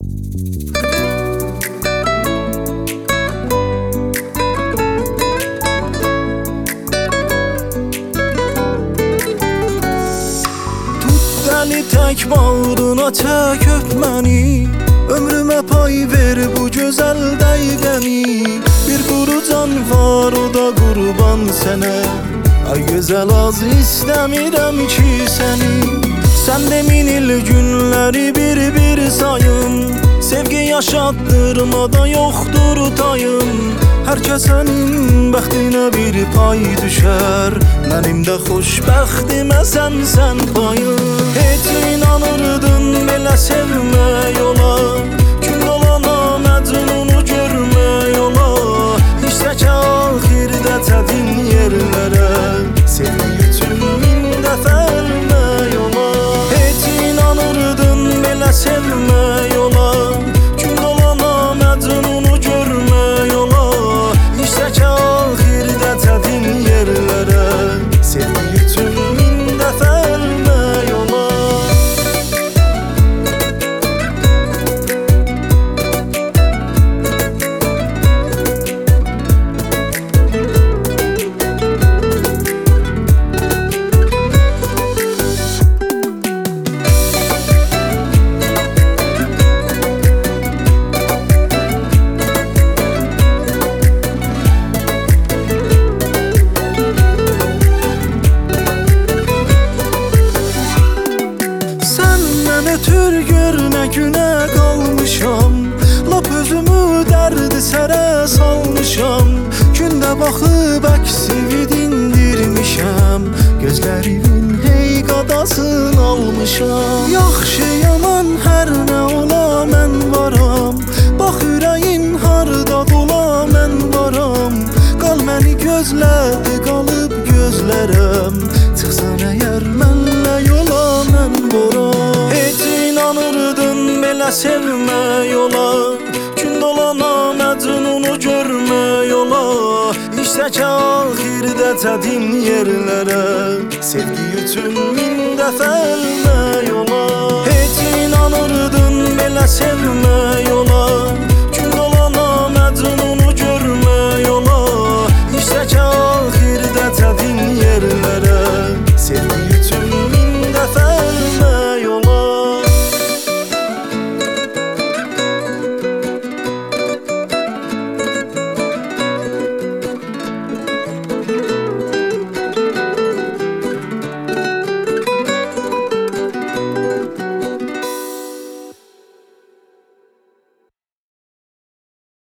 Deli tek bağrına çək öp məni, ömrümə pay ver bu gözəl dəqiqəni. Bir quru can var, o da qurban sənə. Ay gözəl, az istəmirəm ki səni. Sən de min il günləri bir sayın, sevgi yaşatdırmada yoxdur tayın. Hər kəsənin bəxtinə bir pay düşər, mənim də xoşbəxtimə sən payın. Heç inanırdın belə sevmək ola, gün olana Məcnunu görmək ola. İşte ki axirdə çətin yerlərə, sevgi üçün min dəfə ölmək ola. Heç inanırdın belə sevmək ola, gün olana Məcnunu görmək ola. İşte ki axirdə çətin yerlərə, sevgi üçün min dəfə ölmək ola. Ötür gör nə günə qalmışam, lap özümü dərdi sərə salmışam. Gündə baxıb əksini dindirmişəm, gözlərimin hey qadasını almışam. Yaxşı yaman hər nə ola mən varam, bax ürəyin harda dola mən varam. Qal məni gözlədi, qalıb gözlərəm, çıxsan əgər mənlə yola mən varam. Belə sevmək ola, gün dolana Məcnunu görmək ola. İşte ki axirdə çətin yerlərə, sevgi üçün min dəfə ölmək ola. Heç inanırdın belə sevmək